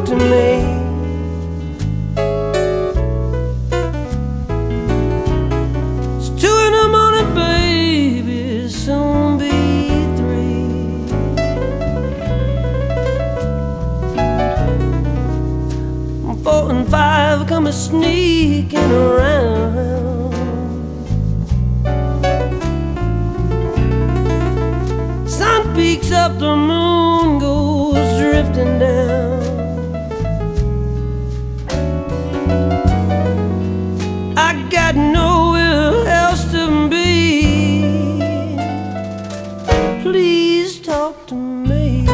talk to me. It's 2 in the morning, baby, soon be 3. I'm 4 and 5 come sneaking around. Sun peeks up, the moon goes drifting down. I got nowhere else to be. Please talk to me.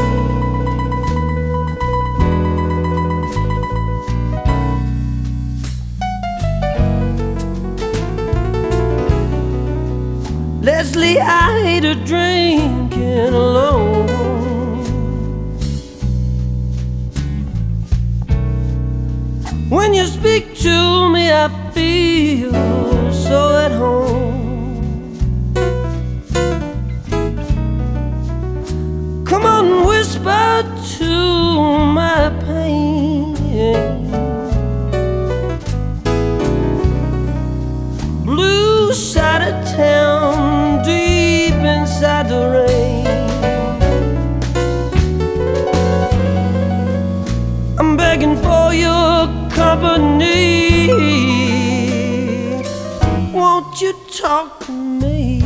Leslie, I hate a drinking alone. When you speak to me, I feel so at home. Come on, whisper to my pain. Blue side of town, deep inside the rain. I'm begging for your company. Won't you talk to me?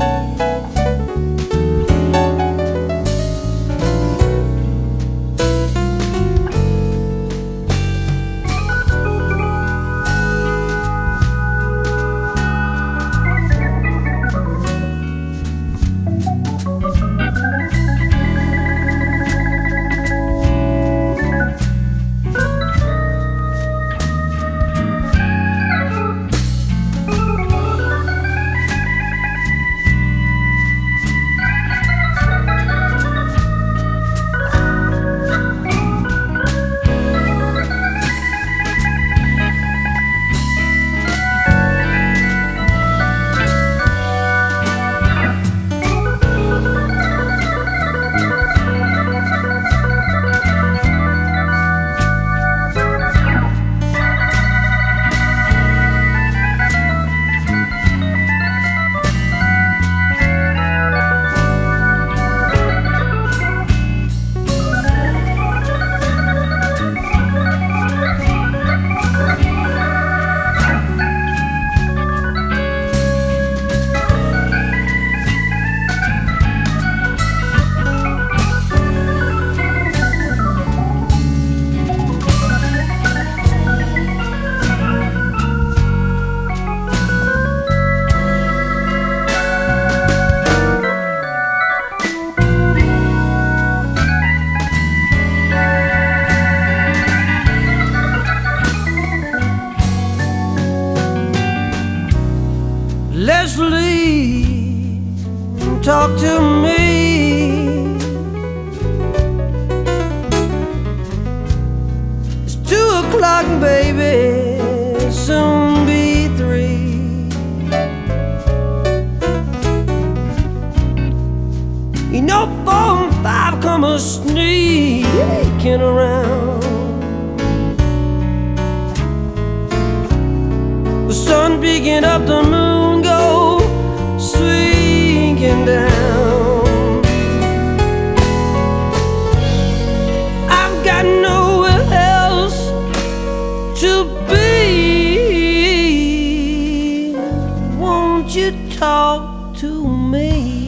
Leslie, talk to me. It's 2 o'clock, baby, soon be 3. You know 4 and 5 come a sneaking around. The sun peeking up, the moon go swinging down. I've got nowhere else to be. Won't you talk to me?